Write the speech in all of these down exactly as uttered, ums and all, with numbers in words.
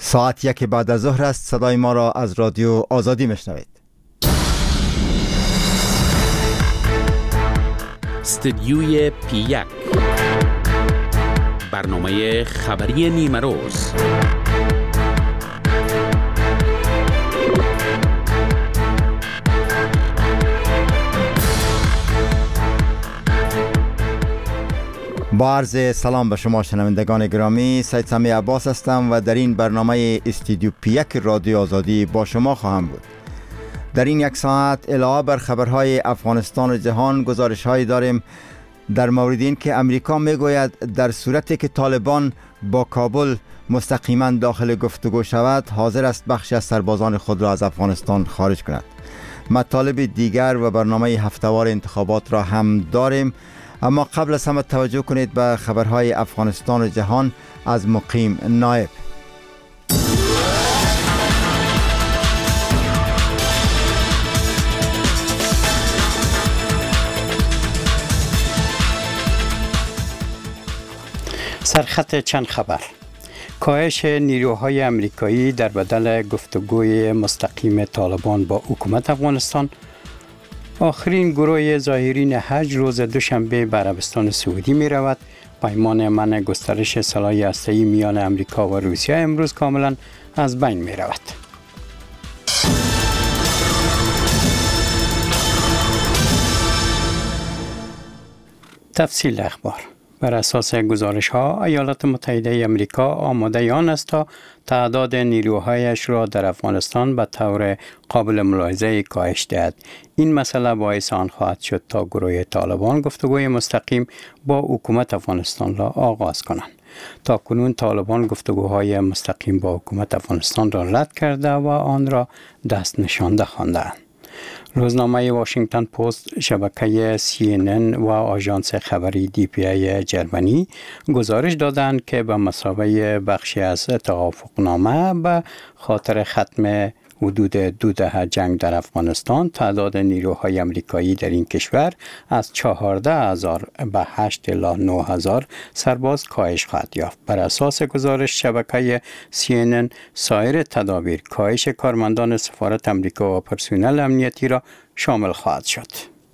ساعت یک بعد از ظهر است. صدای ما را از رادیو آزادی میشنوید. استدیوی پی یک، برنامه خبری نیمه روز. با عرض سلام به شما شنوندگان گرامی، سید سمی عباس هستم و در این برنامه استودیو پی یک رادیو آزادی با شما خواهم بود. در این یک ساعت علاوه بر خبرهای افغانستان و جهان گزارش‌هایی داریم در مورد این که امریکا میگوید در صورتی که طالبان با کابل مستقیما داخل گفتگو شود، حاضر است بخشی از سربازان خود را از افغانستان خارج کند. مطالب دیگر و برنامه هفته‌وار انتخابات را هم داریم، اما قبل از همه توجه کنید به خبرهای افغانستان و جهان از مقیم نایب. سرخط چند خبر. کاهش نیروهای امریکایی در بدل گفتگوی مستقیم طالبان با حکومت افغانستان. آخرین گروه زائرین حج روز دوشنبه به عربستان سعودی می رود. پیمان منع گسترش سلاح هسته‌ای میان امریکا و روسیه امروز کاملا از بین می رود. تفصیل اخبار. بر اساس گزارش ها، ایالات متحده امریکا آماده آن است تا تعداد نیروهایش را در افغانستان به طور قابل ملاحظه کاهش دهد. این مسئله باعث آن خواهد شد تا گروه طالبان گفتگوی مستقیم با حکومت افغانستان را آغاز کنند. تا کنون طالبان گفتگوهای مستقیم با حکومت افغانستان را رد کرده و آن را دست نشانده خواندند. روزنامه واشنگتن پست، شبکه سی ان ان و آژانس خبری دی پی ای جرمنی گزارش دادند که به مثابه بخشی از توافقنامه به خاطر ختم حدود دو دهه جنگ در افغانستان، تعداد نیروهای امریکایی در این کشور از چهارده هزار به هشت الی نه هزار سرباز کاهش خواهد یافت. بر اساس گزارش شبکه سی ان ان، سایر تدابیر کاهش کارمندان سفارت امریکا و پرسنل امنیتی را شامل خواهد شد.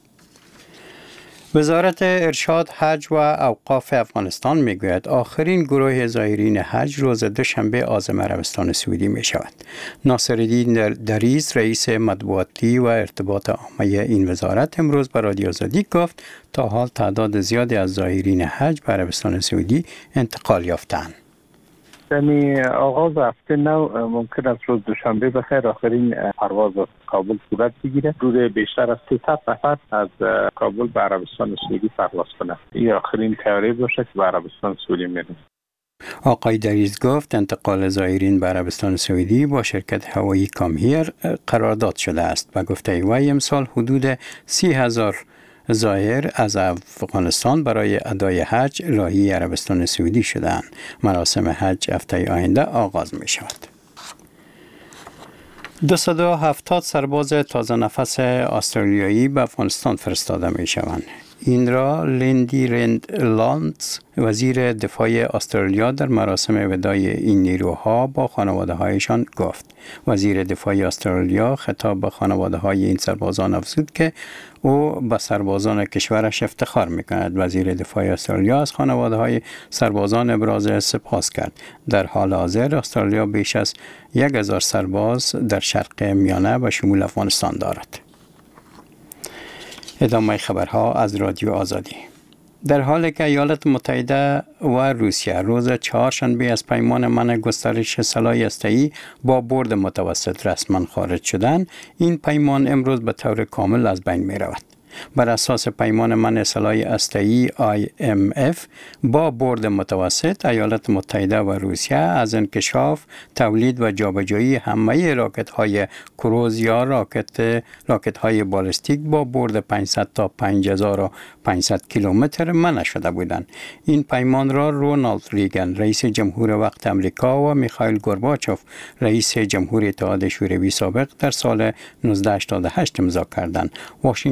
وزارت ارشاد، حج و اوقاف افغانستان میگوید آخرین گروه زائرین حج روز دوشنبه عازم عربستان سعودی می شود. ناصرالدین دریز، رئیس مطبوعاتی و ارتباط عامه این وزارت، امروز به رادیو آزادی گفت تا حال تعداد زیادی از زائرین حج به عربستان سعودی انتقال یافتند. یعنی آغاز هفته نو ممکن است روز دوشنبه بخیر آخرین پرواز از کابل صورت بگیره. حدود بیشتر از سیصد نفر از کابل به عربستان سعودی پرواز کنند. این آخرین تیاری باشه که به عربستان سعودی میره. آقای دریز گفت انتقال زائرین به عربستان سعودی با شرکت هوایی کامهیر قرارداد شده است و گفته وی امسال حدود سی هزار زائر از افغانستان برای ادای حج راهی عربستان سعودی شدند. مراسم حج هفته آینده آغاز می شود. دویست و هفتاد سرباز تازه نفس استرالیایی به افغانستان فرستاده می شوند. این را لیندی رندلانز، وزیر دفاع استرالیا، در مراسم وداع این نیروها با خانواده هایشان گفت. وزیر دفاع استرالیا خطاب به خانواده های این سربازان افزود که او به سربازان کشورش افتخار میکند. وزیر دفاع استرالیا از خانواده های سربازان ابراز سپاس کرد. در حال حاضر استرالیا بیش از یک هزار سرباز در شرق میانه و شمول افغانستان دارد. ادامه خبرها از رادیو آزادی. در حالی که ایالات متحده و روسیه روز چهارشنبه از پیمان منع گسترش سلاح هسته‌ای با برد متوسط رسما خارج شدند، این پیمان امروز به طور کامل از بین می رود. بر اساس پیمان منع سلاح هسته‌ای آی ام اف با برد متوسط، ایالات متحده و روسیه از انکشاف، تولید و جابجایی همه راکت‌های کروز یا راکت راکت‌های بالستیک با برد پانصد تا پنج هزار و پانصد کیلومتر منع شده بودند. این پیمان را رونالد ریگن، رئیس جمهور وقت امریکا، و میخائیل گورباچوف، رئیس جمهور اتحاد شوروی سابق، در سال نوزده هشتاد و هشت امضا کردند. واشنگتن سال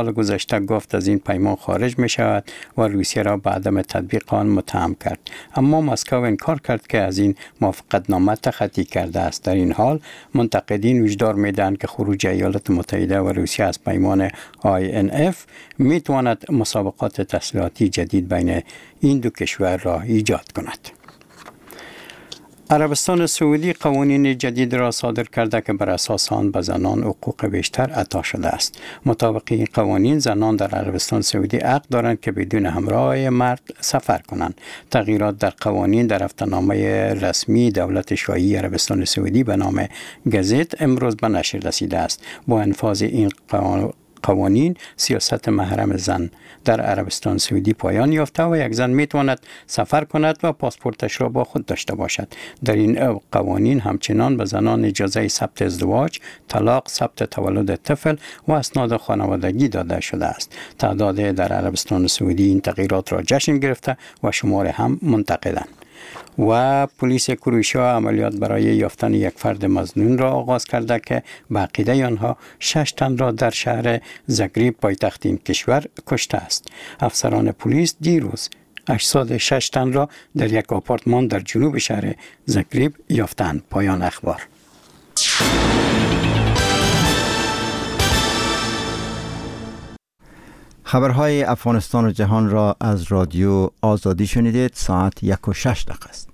سال گذشته گفت از این پیمان خارج می شود و روسیه را به عدم تطبیق آن متهم کرد. اما مسکو انکار کرد که از این موافقتنامه تخطی کرده است. در این حال منتقدین هشدار میدهند که خروج ایالات متحده و روسیه از پیمان آی ان اف می تواند مسابقات تسلیحاتی جدید بین این دو کشور را ایجاد کند. عربستان سعودی قوانین جدید را صادر کرده که بر اساس آن به زنان حقوق بیشتر عطا شده است. مطابق این قوانین زنان در عربستان سعودی حق دارند که بدون همراه مرد سفر کنند. تغییرات در قوانین در هفته‌نامه رسمی دولت شاهی عربستان سعودی به نام گزیت امروز به نشر رسیده است. با انفاذ این قوانین قوانین سیاست محرم زن در عربستان سعودی پایان یافته و یک زن میتواند سفر کند و پاسپورتش را با خود داشته باشد. در این قوانین همچنان به زنان اجازه ثبت ازدواج، طلاق، ثبت تولد طفل و اسناد خانوادگی داده شده است. تعداد در عربستان سعودی این تغییرات را جشن گرفته و شمار هم منتقدند. و پلیس کروشیا عملیات برای یافتن یک فرد مظنون را آغاز کرده که به عقیده آنها شش تن را در شهر زاگرب پایتخت این کشور کشته است. افسران پلیس دیروز هشتصد و شش تن را در یک آپارتمان در جنوب شهر زاگرب یافتند. پایان اخبار. خبرهای افغانستان و جهان را از رادیو آزادی شنیدید. ساعت یک و شش دقیقه است.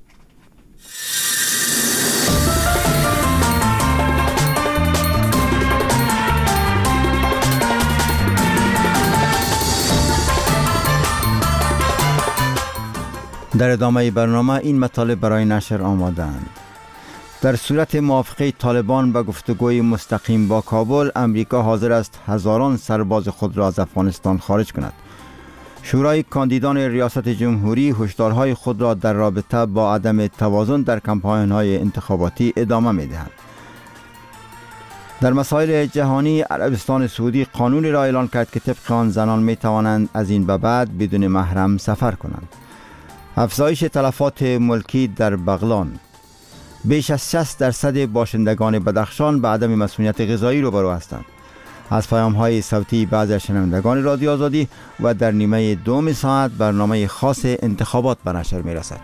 در ادامه برنامه این مطالب برای نشر آماده‌اند. در صورت موافقه طالبان به گفتگوی مستقیم با کابل، امریکا حاضر است هزاران سرباز خود را از افغانستان خارج کند. شورای کاندیدان ریاست جمهوری هشدارهای خود را در رابطه با عدم توازن در کمپاین‌های انتخاباتی ادامه می‌دهند. در مسائل جهانی، عربستان سعودی قانونی را اعلان کرد که طبق آن زنان می‌توانند از این به بعد بدون محرم سفر کنند. افزایش تلفات ملکی در بغلان. بیش از شصت درصد باشندگان بدخشان به عدم مسئولیت غذایی روبرو هستند. از پیام‌های صوتی بعضی از شنوندگان رادیو آزادی و در نیمه دوم ساعت برنامه خاص انتخابات به نشر می‌رسد.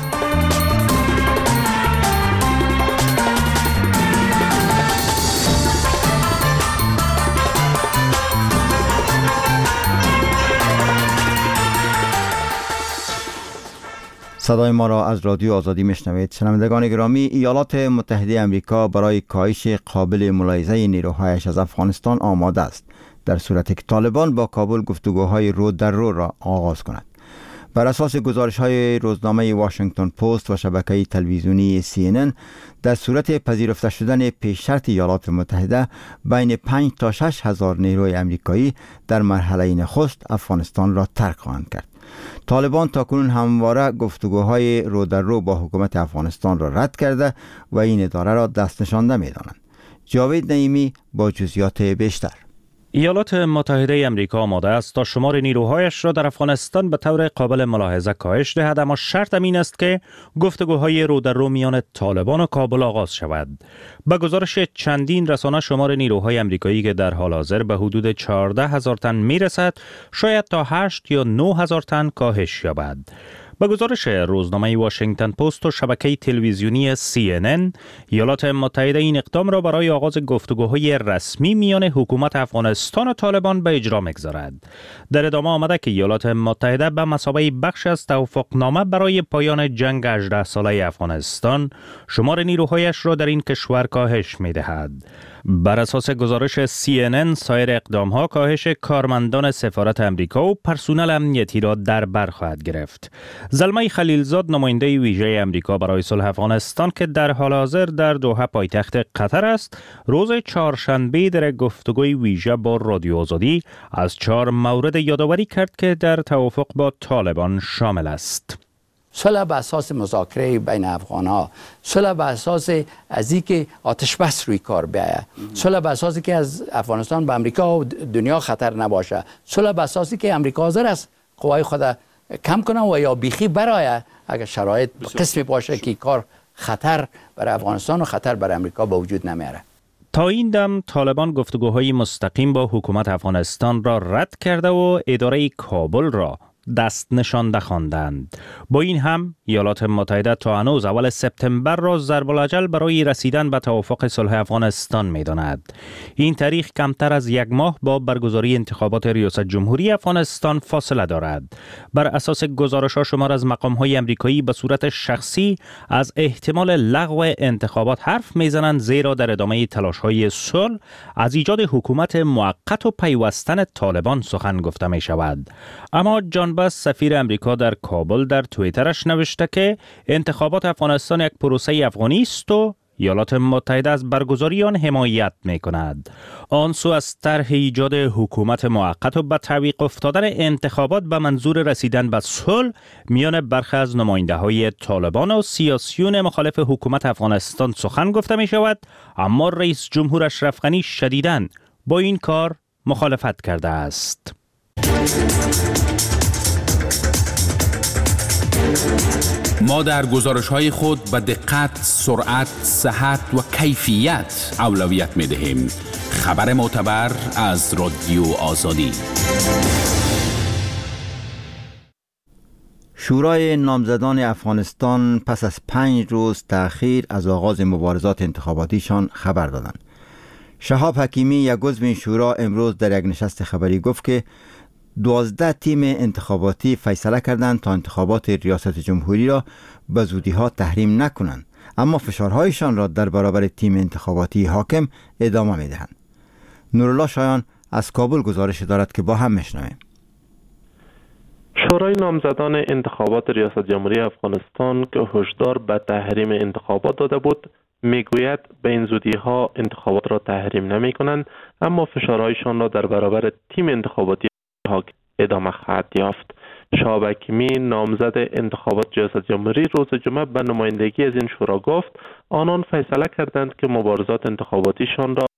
صدای ما را از رادیو آزادی میشنوید. شنوندگان گرامی، ایالات متحده آمریکا برای کاهش قابل ملاحظه نیروهایش از افغانستان آماده است، در صورتی که طالبان با کابل گفتگوهای رو در رو را آغاز کند. بر اساس گزارش‌های روزنامه واشنگتن پست و شبکه تلویزیونی سی ان ان، در صورت پذیرفته شدن پیش شرط ایالات متحده، بین پنج تا شش هزار نیروی آمریکایی در مرحله نخست افغانستان را ترک خواهند کرد. طالبان تاکنون همواره گفتگوهای رو در رو با حکومت افغانستان را رد کرده و این اداره را دست نشانده می دانند. جاوید نعیمی با جزئیات بیشتر. ایالات متحده آمریکا آماده است تا شمار نیروهایش را در افغانستان به طور قابل ملاحظه کاهش دهد، اما شرط این است که گفتگوهای رو در رو میان طالبان و کابل آغاز شود. با گزارش چندین رسانه، شمار نیروهای آمریکایی که در حال حاضر به حدود چهارده هزار تن میرسد، شاید تا هشت یا نه هزار تن کاهش یابد. با گزارش روزنامه واشنگتن پست و شبکه تلویزیونی سی ان ان، ایالات متحده این اقدام را برای آغاز گفتگوهای رسمی میان حکومت افغانستان و طالبان به اجرا می‌گذارد. در ادامه آمده که ایالات متحده به مثابه بخش از توافقنامه برای پایان جنگ هجده ساله افغانستان، شمار نیروهایش را در این کشور کاهش می‌دهد. بر اساس گزارش سی ان ان، سایر اقدام‌ها کاهش کارمندان سفارت آمریکا و پرسنل امنیتی را در بر خواهد گرفت. زلمه خلیلزاد، نماینده ویژه آمریکا برای صلح افغانستان که در حال حاضر در دوحه پایتخت قطر است، روز چهارشنبه در گفتگوی ویژه با رادیو آزادی از چهار مورد یادآوری کرد که در توافق با طالبان شامل است. صلح به اساس مذاکره بین افغان‌ها، صلح به اساس از اینکه آتش بس روی کار بیاید، صلح به اساسی که از افغانستان به امریکا و دنیا خطر نباشه، صلح به اساسی که امریکا حاضر است قوای خود کم کنه و یا بیخی برای اگر شرایط قسمی باشه که کار خطر برای افغانستان و خطر برای امریکا به وجود نمیاره. تا این دم طالبان گفتگوهای مستقیم با حکومت افغانستان را رد کرده و اداره کابل را دست نشانده خواندند. با این هم ایالات متحده تا هنوز اول سپتامبر را ضرب الاجل برای رسیدن به توافق صلح افغانستان می داند. این تاریخ کمتر از یک ماه با برگزاری انتخابات ریاست جمهوری افغانستان فاصله دارد. بر اساس گزارش‌ها شمار از مقام‌های آمریکایی به صورت شخصی از احتمال لغو انتخابات حرف می‌زنند، زیرا در ادامه تلاش‌های صلح از ایجاد حکومت موقت و پیوستن طالبان سخن گفته می‌شود. اما جان بس سفیر امریکا در کابل در توییترش نوشته که انتخابات افغانستان یک پروسه افغانی است و ایالات متحده از برگزاری آن حمایت می کند. آن سو از طرح ایجاد حکومت موقت و به تعویق افتادن انتخابات به منظور رسیدن به صلح میان برخی از نماینده های طالبان و سیاسیون مخالف حکومت افغانستان سخن گفته می شود، اما رئیس جمهور اشرف غنی شدیداً با این کار مخالفت کرده است. ما در گزارش‌های خود به دقت، سرعت، صحت و کیفیت اولویت می‌دهیم. خبر معتبر از رادیو آزادی. شورای نامزدان افغانستان پس از پنج روز تأخیر از آغاز مبارزات انتخاباتیشان خبر دادند. شهاب حکیمی، یک عضو این شورا، امروز در یک نشست خبری گفت که دوازده تیم انتخاباتی فیصله کردند تا انتخابات ریاست جمهوری را به زودی ها تحریم نکنند، اما فشارهایشان را در برابر تیم انتخاباتی حاکم ادامه می دهند. نورالله شایان از کابل گزارش دارد که با هم میشنویم. شورای نامزدان انتخابات ریاست جمهوری افغانستان که هشدار به تحریم انتخابات داده بود، میگوید به این زودی ها انتخابات را تحریم نمی کنند، اما فشارهایشان را در برابر تیم انتخاباتی حاکم ادامه خواهد یافت. شهاب حکیمی، نامزد انتخابات ریاست جمهوری، روز جمعه به نمایندگی از این شورا گفت آنان فیصله کردند که مبارزات انتخاباتیشان را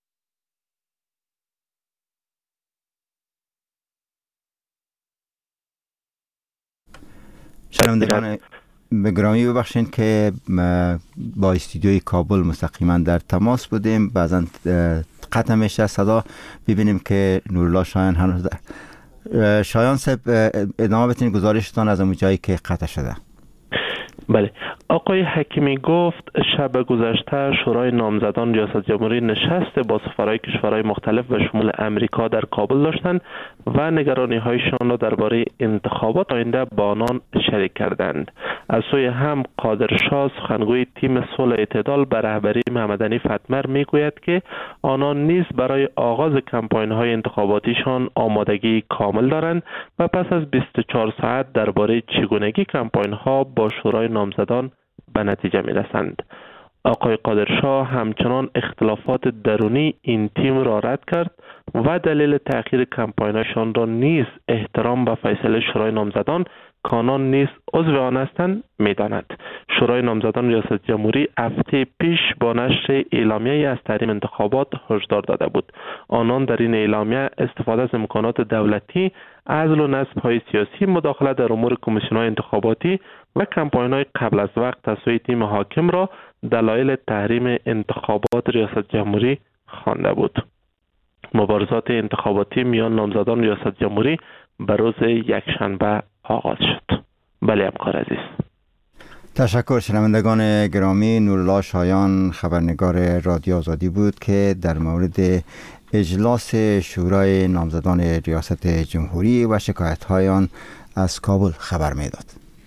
شنوندگان گرامی ببخشید که با استودیوی کابل مستقیما در تماس بودیم، بعضا قطع میشه صدا. ببینیم که نورالله شایان هنوز در شایان صاحب ادامه بتین گزارشتان از اون جایی که قطع شده. بله، آقای حکیمی گفت شب گذشته شورای نامزدان ریاست جمهوری نشست با سفرهای کشورهای مختلف و شمول امریکا در کابل داشتند و نگرانی هایشان را درباره انتخابات آینده با آنان شریک کردند. از سوی هم قادرشاه، سخنگوی تیم صلح اعتدال به رهبری محمد حنیف اتمر، میگوید که آنان نیز برای آغاز کمپاین های انتخاباتیشان آمادگی کامل دارند و پس از بیست و چهار ساعت درباره چگونگی کمپاین ها با شورای نامزدان به نتیجه می رسند. آقای قادرشاه همچنان اختلافات درونی این تیم را رد کرد و دلیل تأخیر کمپاینشان را نیز احترام به فیصله شورای نامزدان که آنان نیز عضو آن هستند می‌داند. شورای نامزدان ریاست جمهوری هفته پیش با نشر اعلامیه از تحریم انتخابات هشدار داده بود. آنان در این اعلامیه استفاده از امکانات دولتی، عزل و نصب‌های سیاسی، مداخله در امور کمیسیون‌های انتخاباتی و کمپاین‌های قبل از وقت توسط تیم حاکم را دلایل تحریم انتخابات ریاست جمهوری خوانده بود. مبارزات انتخاباتی میان نامزدان ریاست جمهوری به روز یکشنبه آغاز شد. بله همکار عزیز. تشکر. شنوندگان گرامی، نورالله شایان خبرنگار رادیو آزادی بود که در مورد اجلاس شورای نامزدان ریاست جمهوری و شکایت‌های آن از کابل خبر میداد.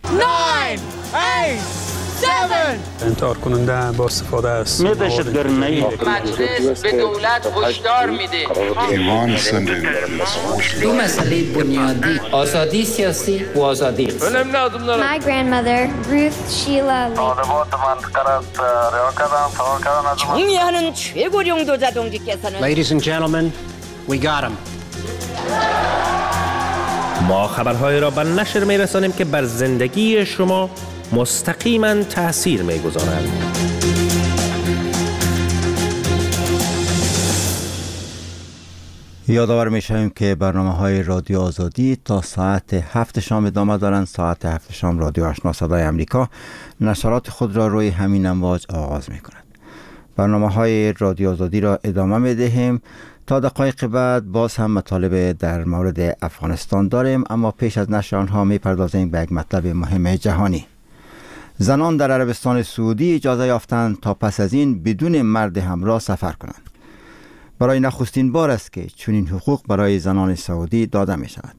انتحار کننده با استفاده از دهشتگرانه مجلس به دولت هشدار میده دو مسئله بنیادی، آزادی سیاسی و آزادی اقتصادی. My grandmother, Ruth Sheila Lee. 총리하는 최고령 도자동지께서는 Ladies and gentlemen, we got him. ما خبرهای را به نشر می رسانیم که بر زندگی شما مستقیما تأثیر می گذارند. یادآور می شویم که برنامه های رادیو آزادی تا ساعت هفت شام ادامه دارند. ساعت هفت شام رادیو آشنا صدای امریکا نشرات خود را روی همین امواج آغاز می کند. برنامه های رادیو آزادی را ادامه می دهیم. تا دقایق بعد باز هم مطالب در مورد افغانستان داریم، اما پیش از نشر آنها می پردازیم به یک مطلب مهم جهانی. زنان در عربستان سعودی اجازه یافتند تا پس از این بدون مرد همراه سفر کنند. برای نخستین بار است که چنین حقوق برای زنان سعودی داده می شود.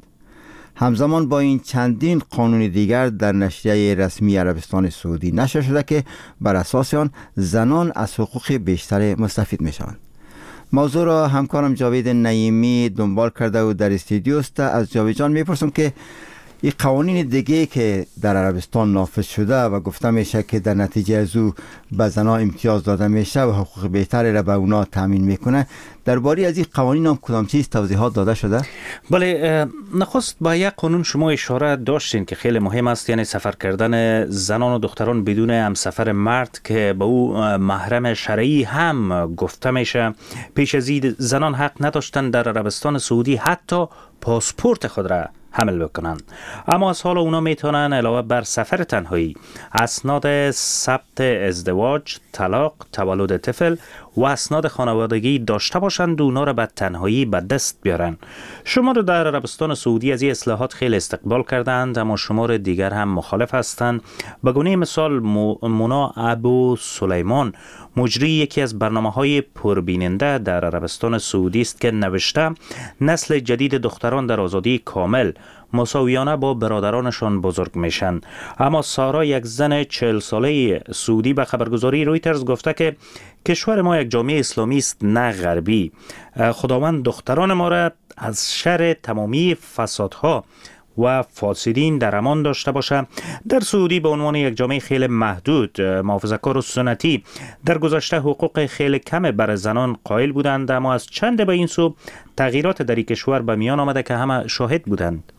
همزمان با این چندین قانون دیگر در نشریه رسمی عربستان سعودی نشر شده که بر اساس آن زنان از حقوق بیشتر مستفید می شوند. موضوع را همکارم جاوید نعیمی دنبال کرده و در استودیو است. از جاوید جان میپرسم که این قوانین دیگه که در عربستان نافذ شده و گفته میشه که در نتیجه از او به زنان امتیاز داده میشه و حقوق بهتری را به اونا تامین میکنه، درباره از این قوانین هم کدام چیز توضیحات داده شده؟ بله، نخست با یک قانون شما اشاره داشتین که خیلی مهم است، یعنی سفر کردن زنان و دختران بدون همسفر مرد که به او محرم شرعی هم گفته میشه. پیش از این زنان حق نداشتن در عربستان سعودی حتی پاسپورت خود را حمل بکنند، اما از حال اونا میتونن علاوه بر سفر تنهایی اسناد ثبت ازدواج، طلاق، تولد طفل و اسناد خانوادگی داشته باشند و اونا را به تنهایی به دست بیارن. شمار در عربستان سعودی از این اصلاحات خیلی استقبال کردند، اما شمار دیگر هم مخالف هستند. به گونه مثال مونا ابو سلیمان، مجری یکی از برنامه‌های پربیننده در عربستان سعودی است که نوشته نسل جدید دختران در آزادی کامل مساویانه با برادرانشان بزرگ میشن. اما سارا، یک زن چهل ساله سعودی، به خبرگزاری رویترز گفته که کشور ما یک جامعه اسلامی است نه غربی. خداوند دختران ما را از شر تمامی فسادها و فاسدین در امان داشته باشه. در سعودی به عنوان یک جامعه خیلی محدود، محافظه‌کار و سنتی، در گذشته حقوق خیلی کم بر زنان قائل بودند، اما از چند به این سو تغییرات در این کشور به میان آمده که همه شاهد بودند.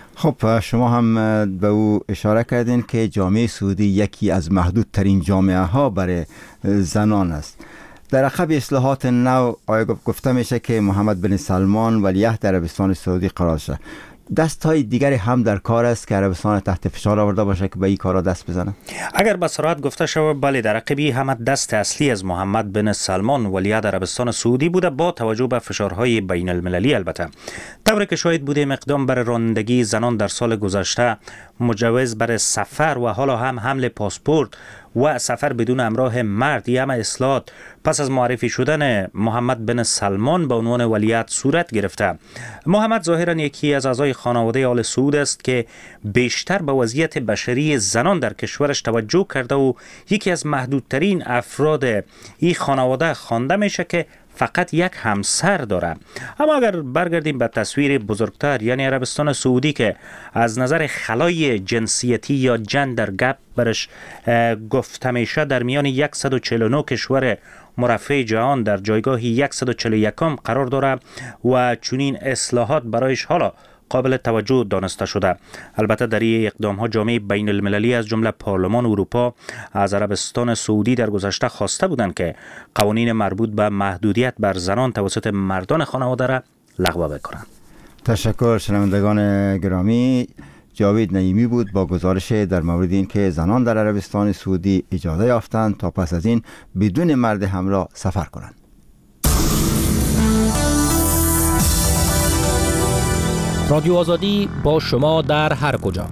خب شما هم به او اشاره کردین که جامعه سعودی یکی از محدودترین جامعه ها برای زنان است. در عقب اصلاحات نو آیا گفته میشه که محمد بن سلمان ولیعهد عربستان سعودی قرار شد. دست های دیگری هم در کار است که عربستان تحت فشار آورده باشه که به این کارا دست بزنه؟ اگر به صراحت گفته شود بله، در عقبی هم دست اصلی از محمد بن سلمان ولیعهد عربستان سعودی بوده، با توجه به فشارهای بین المللی. البته طوری که شاهد بودیم اقدام بر رانندگی زنان در سال گذشته، مجوز بر سفر و حالا هم حمل پاسپورت و سفر بدون همراه مرد، یا همه اصلاحات پس از معرفی شدن محمد بن سلمان به عنوان ولیعهد صورت گرفته. محمد ظاهرا یکی از اعضای خانواده آل سعود است که بیشتر به وضعیت بشری زنان در کشورش توجه کرده و یکی از محدودترین افراد این خانواده خوانده میشه که فقط یک همسر داره. اما اگر برگردیم به تصویر بزرگتر، یعنی عربستان سعودی که از نظر خلای جنسیتی یا جندر گپ برش گفته میشه، در میان صد و چهل و نه کشور مرفه جهان در جایگاه صد و چهل و یک قرار داره و چنین اصلاحات برایش حالا قابل توجه دانسته شده. البته در این اقدام ها جامعه بین المللی از جمله پارلمان اروپا از عربستان سعودی در گذشته خواسته بودند که قوانین مربوط به محدودیت بر زنان توسط مردان خانواده را لغو بکنند. تشکر شنوندگان گرامی. جاوید نعیمی بود با گزارش در مورد این که زنان در عربستان سعودی اجازه یافتند تا پس از این بدون مرد همراه سفر کنند. رادیو آزادی با شما در هر کجا.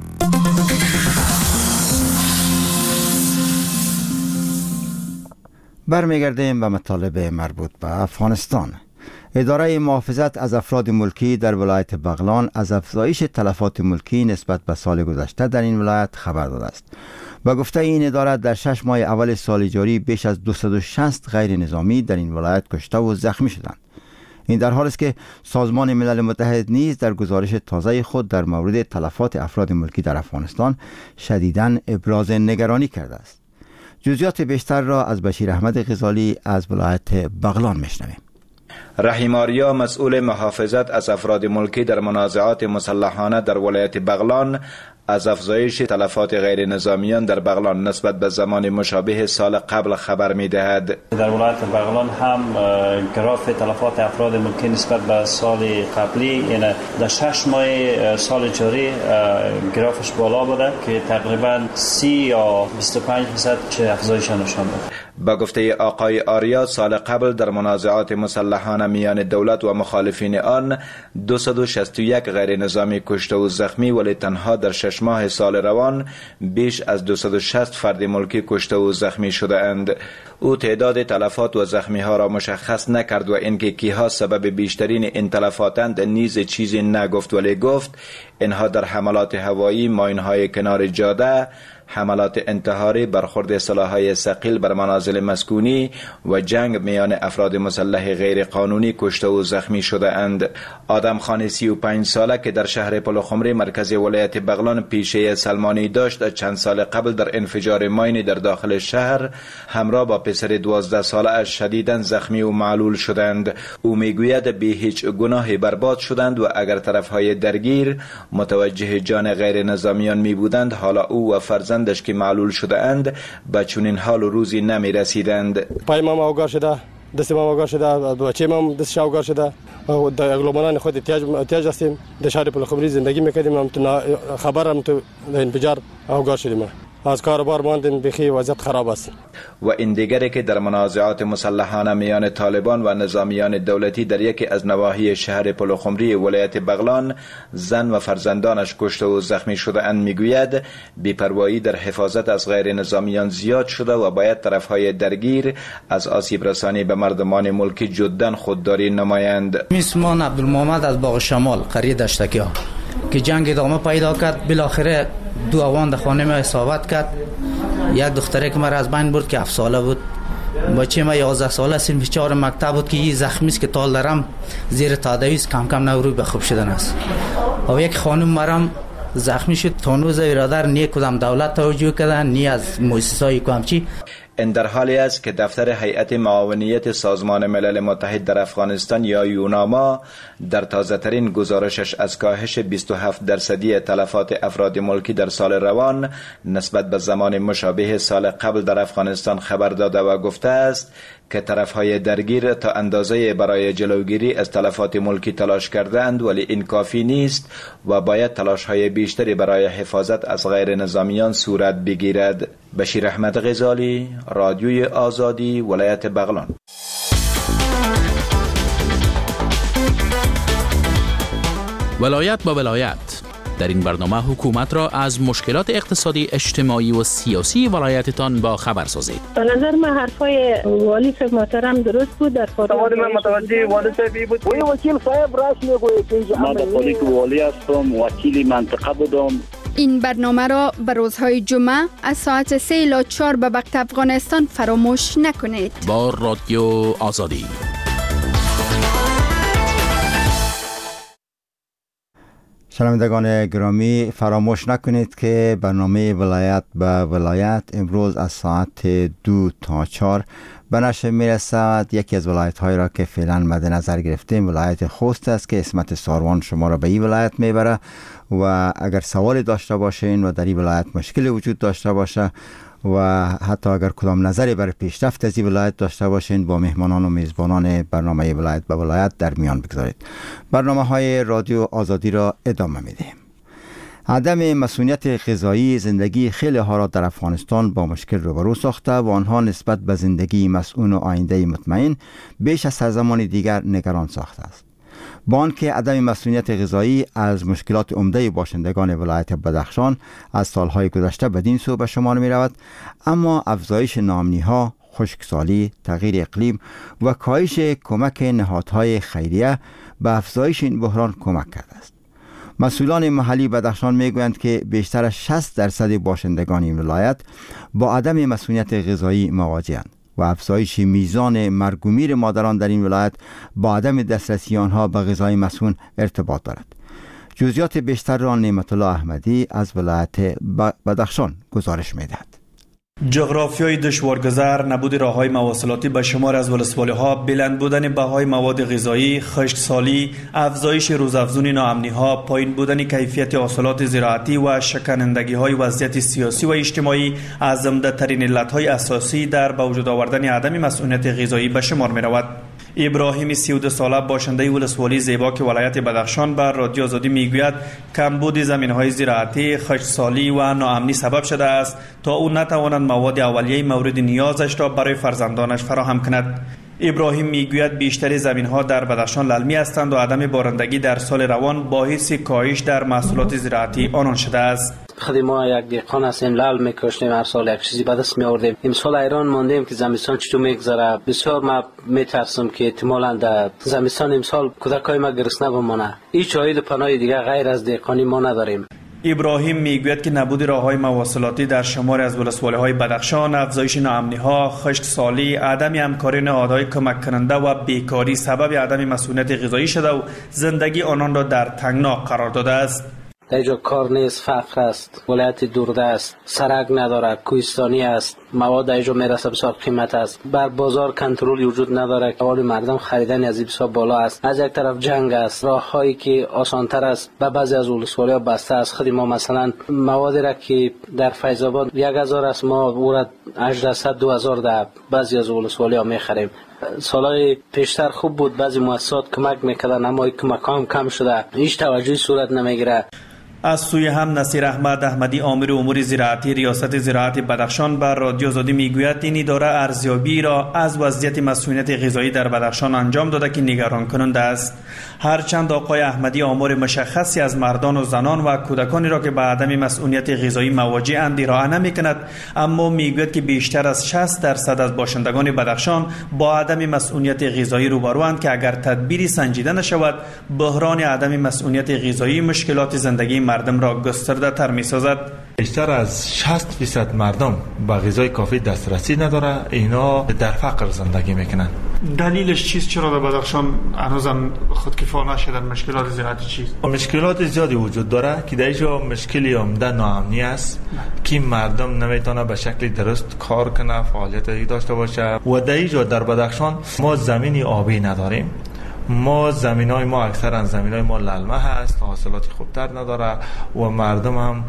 برمیگردیم به مطالب مربوط به افغانستان. اداره محافظت از افراد ملکی در ولایت بغلان از افزایش تلفات ملکی نسبت به سال گذشته در این ولایت خبر داده است. با گفته این اداره در شش ماه اول سال جاری بیش از دویست و شصت غیر نظامی در این ولایت کشته و زخمی شدند. این در حالی است که سازمان ملل متحد نیز در گزارش تازه خود در مورد تلفات افراد ملکی در افغانستان شدیداً ابراز نگرانی کرده است. جزئیات بیشتر را از بشیر احمد غزالی از ولایت بغلان میشنویم. رحیم آریا، مسئول محافظت از افراد ملکی در منازعات مسلحانه در ولایت بغلان، از افزایش تلفات غیر نظامیان در بغلان نسبت به زمان مشابه سال قبل خبر می دهد. در ولایت بغلان هم گراف تلفات افراد ملکی نسبت به سال قبلی، یعنی در شش ماه سال جاری گرافش بالا بوده که تقریبا سی یا بیست و پنج درصد چه افزایش نشان داد. با گفته آقای آریا، سال قبل در منازعات مسلحانه میان دولت و مخالفین آن دویست و شصت و یک غیر نظامی کشته و زخمی، ولی تنها در شش ماه سال روان بیش از دویست و شصت فرد ملکی کشته و زخمی شده اند. او تعداد تلفات و زخمی ها را مشخص نکرد و اینکه کیها سبب بیشترین این تلفاتند نیز چیزی نگفت، ولی گفت اینها در حملات هوایی، ماین‌های کنار جاده، حملات انتحاری، برخورد سلاح‌های ثقیل بر منازل مسکونی و جنگ میان افراد مسلح غیر قانونی کشته و زخمی شده اند. آدم خان سی و پنج ساله که در شهر پلخمری مرکز ولایت بغلان پیشه سلمانی داشت، چند سال قبل در انفجار ماینی در داخل شهر همراه با پسر دوازده ساله اش شدیداً زخمی و معلول شدند. او میگوید بی هیچ گناهی برباد شدند و اگر طرفهای درگیر متوجه جان غیر نظامیان می بودند، حالا او و فرزند دش که معلول شده اند به چنین حال و روزی نمی رسیدند. پای مام اوگار شده، دست مام اوگار شده، بچه مام دستش اوگار شده. در اگلومنان خود احتیاج احتیاج هستیم. در شهر پلخمری زندگی میکردیم. هم خبرم تو انفجار اوگار شدیم. از کار بار ماندیم، بخی وضعیت خراب است. و این دیگری که در منازعات مسلحانه میان طالبان و نظامیان دولتی در یکی از نواحی شهر پلخمری ولایت بغلان زن و فرزندانش کشته و زخمی شده اند، میگوید بی‌پروایی در حفاظت از غیر نظامیان زیاد شده و باید طرفهای درگیر از آسیب رسانی به مردمان ملکی جداً خودداری نمایند. میسمان عبدالمحمد از باغ شمال قریه دشتکیا که جنگ ادامه پیدا کرد، بالاخره دو اوان در خانه ما اصابت کرد. یک دختره که مرا از بین برد که هفت ساله بود، بچه ما یازده ساله صنف چهار مکتب بود که این زخمی است که تال دارم زیر تادویز کم کم نوروی به خوب شدن است. و یک خانم مرام زخمی شد، تانوز برادر نی کدام دولت توجه کردن نی از مؤسسه‌های کامچی. این در حالی است که دفتر هیئت معاونیت سازمان ملل متحد در افغانستان یا یوناما در تازه ترین گزارشش از کاهش بیست و هفت درصدی تلفات افراد ملکی در سال روان نسبت به زمان مشابه سال قبل در افغانستان خبر داده و گفته است که طرفهای درگیر تا اندازه برای جلوگیری از تلفات ملکی تلاش کردند، ولی این کافی نیست و باید تلاش‌های بیشتری برای حفاظت از غیر نظامیان صورت بگیرد. بشیر احمد غزالی، رادیوی آزادی، ولایت بغلان. ولایت با ولایت. در این برنامه حکومت را از مشکلات اقتصادی، اجتماعی و سیاسی ولایتتان با خبر سازید. به نظر من حرفای والی صاحب محترم درست بود. در سوال من متوجه والی صاحبی بود. وی وکیل صاحب راست میگوید که من در حالی که والی هستم، وکیل منطقه بودم. این برنامه را به روزهای جمعه از ساعت سه الی چهار به وقت افغانستان فراموش نکنید. با رادیو آزادی. شنوندگان گرامی، فراموش نکنید که برنامه ولایت به ولایت امروز از ساعت دو تا چهار به نشر میرسد. یکی از ولایت های را که فعلا مد نظر گرفتیم ولایت خوست است که اسمت ساروان شما را به این ولایت میبره و اگر سوالی داشته باشین و در این ولایت مشکلی وجود داشته باشه و حتی اگر کدام نظری برای پیشرفت از این ولایت داشته باشین با مهمانان و میزبانان برنامه ولایت به ولایت در میان بگذارید. برنامه های رادیو آزادی را ادامه میدهیم. عدم مسئولیت غذایی زندگی خیلی ها را در افغانستان با مشکل روبرو ساخته و آنها نسبت به زندگی مسئول و آینده مطمئن بیش از هر زمان دیگر نگران ساخته است. با آنکه عدم مسئولیت غذایی از مشکلات عمده باشندگان ولایت بدخشان از سالهای گذشته بدین سو به شمار می رود، اما افزایش ناامنی ها، خشکسالی، تغییر اقلیم و کاهش کمک نهادهای خیریه به افزایش این بحران کمک کرده است. مسئولان محلی بدخشان میگویند که بیشتر از شصت درصد باشندگان این ولایت با عدم مسئولیت غذایی مواجه‌اند و افزایش میزان مرگ و میر مادران در این ولایت با عدم دسترسی آنها به غذای مسموم ارتباط دارد. جزئیات بیشتر را نعمت الله احمدی از ولایت بدخشان گزارش می‌دهد. جغرافیای دشوارگذر، نبود راه‌های مواصلاتی به شمار از ولسوالی‌ها، بلند بودن بهای مواد غذایی، خشکسالی، افزایش روزافزون ناامنی‌ها، پایین بودن کیفیت حاصلات زراعتی و شکنندگی‌های وضعیت سیاسی و اجتماعی از عمده‌ترین علت‌های اساسی در به وجود آوردن عدم مسئولیت غذایی به شمار می‌رود. ابراهیم سی و دو ساله باشنده ولسوالی زیباک ولایت بدخشان بر رادیو آزادی میگوید کمبود زمین‌های زراعتی، خشکسالی و ناامنی سبب شده است تا او نتواند مواد اولیه مورد نیازش را برای فرزندانش فراهم کند. ابراهیم میگوید بیشتر زمین‌ها در بدخشان للمی هستند و عدم بارندگی در سال روان باعث کاهش در محصولات زراعتی آنان شده است. خود ما یک دهقان هستیم، لال میکشیم، هر سال یک چیزی به دست میآوردیم. امسال ایران ماندیم که زمستان چطور میگذره. بسیار ما میترسم که احتمالاً در زمستان امسال کودکای ما گرسنه بمانه. هیچ عاید و پناه دیگه غیر از دهقانی ما نداریم. ابراهیم میگوید که نبود راه‌های مواصلاتی در شمار از ولسوالی‌های بدخشان، افزایش ناامنی‌ها، خشکسالی، عدم همکاری نهادهای کمک کننده و بیکاری سبب عدم مسئولیت غذایی شده و زندگی آنان را در تنگنا قرار داده است. در اینجا کار نیست، فقر است، ولایت دورده است، سرک نداره، کوهستانی است، مواد در اینجا میرسه بسیار قیمت است، بر بازار کنترل وجود نداره، حال مردم خریدن از بسیار بالا است. از یک طرف جنگ است، راههایی که آسانتر است به بعضی از ولسوالی‌ها بسته است. خود ما مثلا مواد را که در فیض آباد یک هزار است، ما او را هجده دو هزار در بعضی از ولسوالی‌ها میخریم. سالهای پیشتر خوب بود، بعضی مؤسسات کمک میکردن اما کمک هم کم شده، هیچ توجهی صورت نمیگیره. از سوی هم نصیر احمد احمدی آمر امور زراعتی ریاست زراعت بدخشان بر رادیو آزادی میگوید این اداره ارزیابی را از وضعیت مسئولیت غذایی در بدخشان انجام داده که نگران کننده است. هرچند آقای احمدی آمار مشخصی از مردان و زنان و کودکانی را که به عدم مسئولیت غذایی مواجه اند ارائه نمی‌کند، اما میگوید که بیشتر از شصت درصد از باشندگان بدخشان با عدم مسئولیت غذایی روبروند که اگر تدبیری سنجیده نشود بحران عدم مسئولیت غذایی مشکلات زندگی مردم را گسترده تر می سازد. بیشتر از شصت درصد مردم به غذای کافی دسترسی نداره، اینا در فقر زندگی میکنن. دلیلش چیست؟ چرا در بدخشان هنوزم خودکفا نشدن؟ مشکلات زراعتی چیست؟ مشکلات زیادی وجود داره که در اینجا مشکلی عمده ناامنی است که مردم نمیتونه به شکل درست کار کنه، فعالیتی داشته باشه. و در اینجا در بدخشان ما زمینی آبی نداریم. ما زمینای ما اکثرا زمینای ما للمه هست، حاصلات خوبتر نداره و مردم هم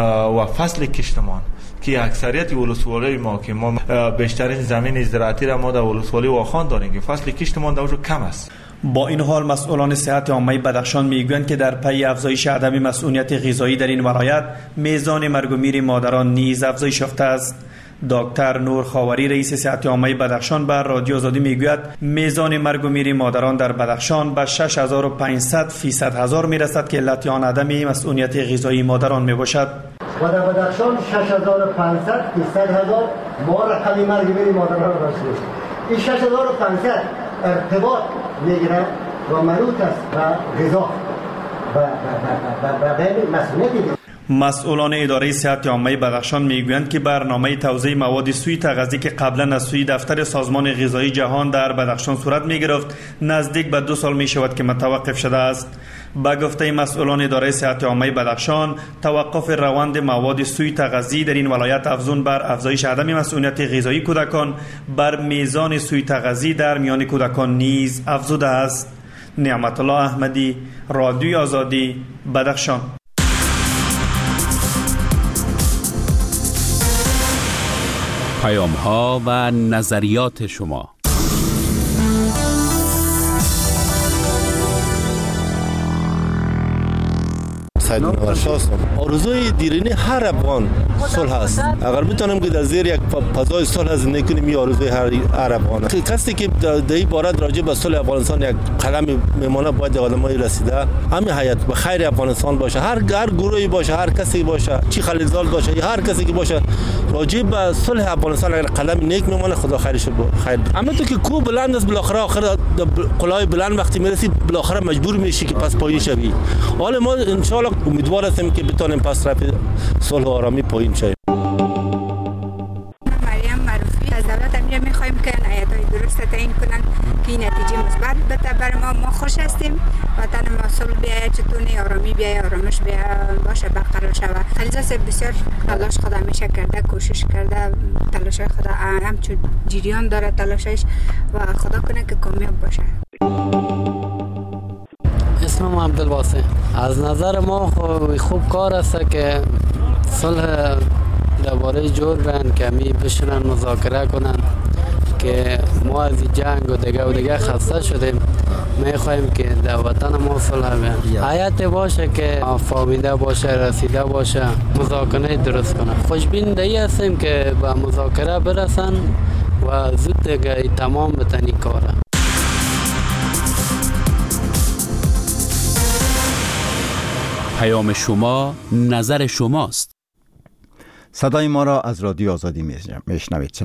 و فصل کشتمان که اکثریت ولسوالی ما که ما بیشترین زمین زراعتی را ما در ولسوالی واخان داریم که فصل کشتمان در کم است. با این حال مسئولان صحت عامه بدخشان میگویند که در پی افزایش عدم مسئولیت غذایی در این ولایت میزان مرگ و میر مادران نیز افزایش یافته است. دکتر نور خاوری رئیس صحت عامه بدخشان بر رادیو آزادی میگوید میزان مرگ و میر مادران در بدخشان به شش هزار و پانصد فیصد هزار میرسد که علت آن عدم مسئولیت غذایی مادران میباشد. و در بدخشان شش هزار و پانصد فیصد هزار ما رقم مرگ و میر مادران را داشته. این شش هزار و پانصد ارتباط میگیره و منوط است به غذا و به مسئولیت. مسئولان اداره صحت عامه بدخشان میگویند که برنامه توزیع مواد سوی تغذیه که قبلا از سوی دفتر سازمان غذایی جهان در بدخشان صورت میگرفت نزدیک به دو سال می شود که متوقف شده است. با گفته مسئولان اداره صحت عامه بدخشان، توقف روند مواد سوی تغذیه در این ولایت افزون بر افزایش عدم مسئولیت غذایی کودکان بر میزان سوی تغذیه در میان کودکان نیز افزوده است. نعمت الله احمدی، رادیو آزادی، بدخشان. پیام ها و نظریات شما. سید منورشاه هستم. آرزوی دیرینه هر افغان صلح است. اگر بتونیم که در زیر یک فضای صلح زندگی کنیم، این آرزوی هر افغان است. کسی که در این باره راجع به صلح افغانستان یک قلم میمونه باید آدمای رسیده همین حیات به خیر افغانستان باشه، هر هر گروهی باشه، هر کسی باشه، چی خلیلزاد باشه یا هر کسی که باشه، راجع به صلح افغانستان اگر قلم نیک میمونه خدا خیرش خیر. اما تو که کو بلند است بالاخره آخر قلای بلند وقتی میرسی بالاخره مجبور میشی که پس پایین شوی. حالا ما ان شاء الله امیدوار هستیم که بتونیم پس رفت صلح و آرامی پایین شویم. مریم معروفی از دولت امیر میخوایم که عنایت‌های درست تعیین کنن که این نتیجه مثبت بده برای ما. ما خوش هستیم، وطن ما صلح بیاید، چطوری آرامی بیاید، آرامش بیاید، باشه برقرار شود. خلیزه بسیار تلاش خود همیشه کرده، کوشش کرده، تلاشای خود همچون جریان داره تلاشش و خدا کنه که کامیاب باشه. اسمم عبدالواسع. از نظر ما خوب کار است که صلح درباره جور بین که می بشنن مذاکره کنن که ما از جنگ و دیگه و دیگه خسته شدیم. میخوایم که در وطن ما صلح بیاد. حیات باشه که فهمیده باشه، رسیده باشه، مذاکره درست کنه. خوشبین دیگه هستیم که به مذاکره برسن و زود دیگه تمام بتنی کاره. پیام شما، نظر شماست. صدای ما را از رادیو آزادی میشنوید.